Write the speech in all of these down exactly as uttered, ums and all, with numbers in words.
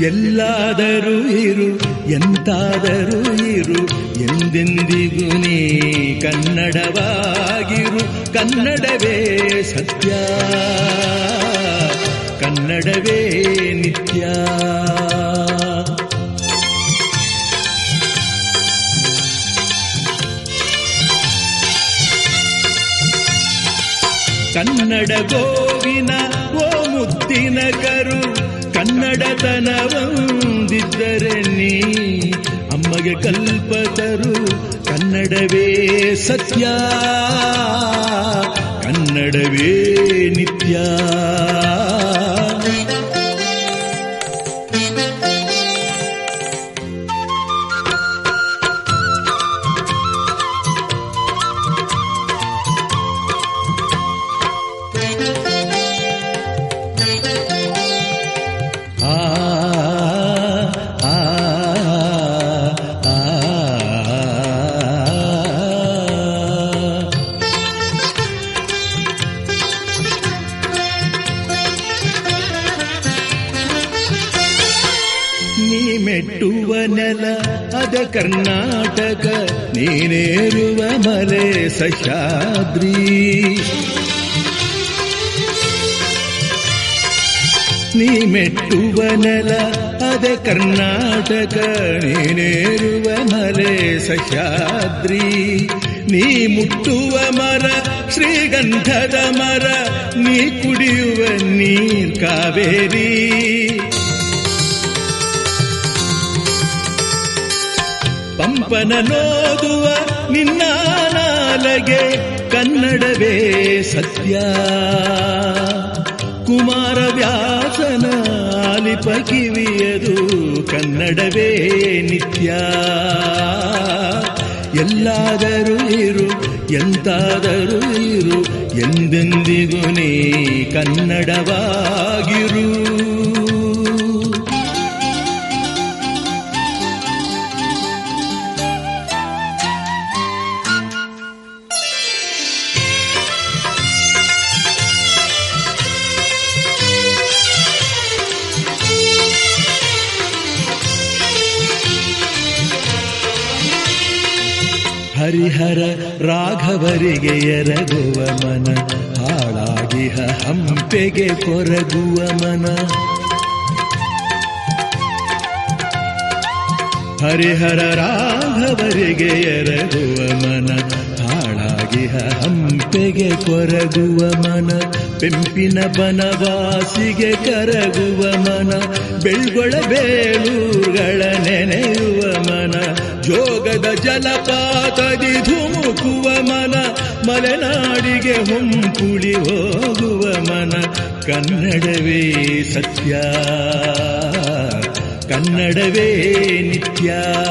ಎಲ್ಲಾದರೂ ಇರು ಎಂತಾದರೂ ಇರು ಎಂದೆಂದಿಗೂ ನೀ ಕನ್ನಡವಾಗಿರು. ಕನ್ನಡವೇ ಸತ್ಯ, ಕನ್ನಡವೇ ನಿತ್ಯ. ಕನ್ನಡ ಗೋವಿನ ಓ ಮುದ್ದಿನ ಕರು, ಕನ್ನಡತನವೊಂದಿದ್ದರೆ ನೀ ಅಮ್ಮಗೆ ಕಲ್ಪತರು. ಕನ್ನಡವೇ ಸತ್ಯ, ಕನ್ನಡವೇ ನಿತ್ಯ. ನೆಲ ಅದ ಕರ್ನಾಟಕ, ನೀನೇರುವ ಮಲೆ ಸಹ್ಯಾದ್ರಿ. ನೀ ಮೆಟ್ಟುವ ನೆಲ ಅದ ಕರ್ನಾಟಕ, ನೀನೇರುವ ಮಲೆ ಸಹ್ಯಾದ್ರಿ. ನೀ ಮುಟ್ಟುವ ಮರ ಶ್ರೀಗಂಧದ ಮರ, ನೀ ಕುಡಿಯುವ ನೀರ್ ಕಾವೇರಿ. ಪಂಪನ ನೋದುವ ನಿನ್ನ ನಾಲಗೆ, ಕನ್ನಡವೇ ಸತ್ಯ. ಕುಮಾರವ್ಯಾಸನ ಆಲಿಪ ಕಿವಿಯದು, ಕನ್ನಡವೇ ನಿತ್ಯ. ಎಲ್ಲಾದರೂ ಇರು ಎಂತಾದರೂ ಇರು ಎಂದೆಂದಿಗೂ ನೀ ಕನ್ನಡವಾಗಿರು. ಹರಿಹರ ರಾಘವರಿಗೆ ಎರಗುವ ಮನ, ಹಾಳಾಗಿಹ ಹಂಪೆಗೆ ಕೊರಗುವ ಮನ. ಹರಿಹರ ರಾಘವರಿಗೆ ಎರಗುವ ಮನ, ಹಾಳಾಗಿಹ ಹಂಪೆಗೆ ಕೊರಗುವ ಮನ. ಪೆಂಪಿನ ಬನವಾಸಿಗೆ ಕರಗುವ ಮನ, ಬೆಳ್ಗೊಳ ಬೇಳೂರುಗಳ ನೆನೆಯುವ ಮನ. ಜೋಗದ ಜಲಪಾತದಿ ಧುಮುಕುವ ಮನ, ಮಲೆನಾಡಿಗೆ ಹೊಂಪುಳಿ ಹೋಗುವ ಮನ. ಕನ್ನಡವೇ ಸತ್ಯ, ಕನ್ನಡವೇ ನಿತ್ಯ.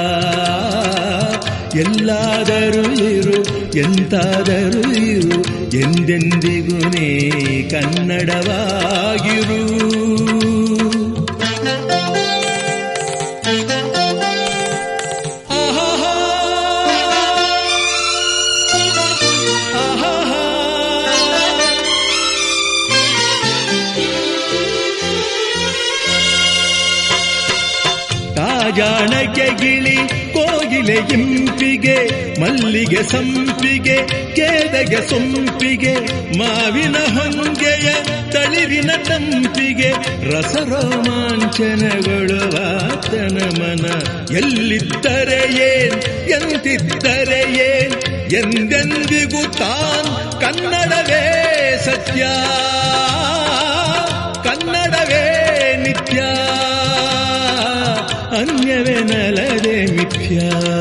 ಎಲ್ಲಾದರೂ ಇರು ಎಂತಾದರೂ ಇರು ಎಂದೆಂದಿಗೂ ನೀ ಕನ್ನಡವಾಗಿರು. ಜಾಣಕ್ಕೆ ಗಿಳಿ ಕೋಗಿಲೆ ಇಂಪಿಗೆ, ಮಲ್ಲಿಗೆ ಸಂಪಿಗೆ ಕೇದಗೆ ಸೊಂಪಿಗೆ, ಮಾವಿನ ಹೊಂಗೆಯ ತಳಿರಿನ ತಂಪಿಗೆ, ರಸರೋಮಾಂಚನಗೊಳ್ಳುವ ಆತನ ಮನ. ಎಲ್ಲಿದ್ದರೆ ಏನ್ ಎಂತಿದ್ದರೆ ಏನ್ ಎಂದೆಂದಿಗೂ ತಾನ್ ಕನ್ನಡವೇ ಸತ್ಯ, ಕನ್ನಡವೇ ನಿತ್ಯ. ಅನ್ಯವೆನಲದೆ ಮಿಥ್ಯ.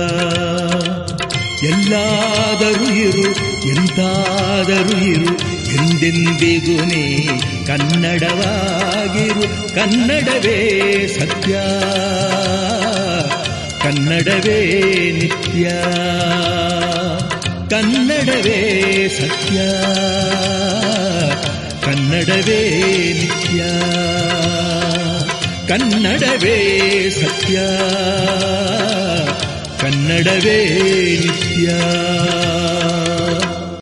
ಎಲ್ಲಾದರೂ ಇರು ಎಂತಾದರೂ ಇರು ಎಂದೆಂದಿಗೂ ನೀ ಕನ್ನಡವಾಗಿರು. ಕನ್ನಡವೇ ಸತ್ಯ, ಕನ್ನಡವೇ ನಿತ್ಯ. ಕನ್ನಡವೇ ಸತ್ಯ, ಕನ್ನಡವೇ ನಿತ್ಯ. ಕನ್ನಡವೇ ಸತ್ಯ, ಕನ್ನಡವೇ ನಿತ್ಯ.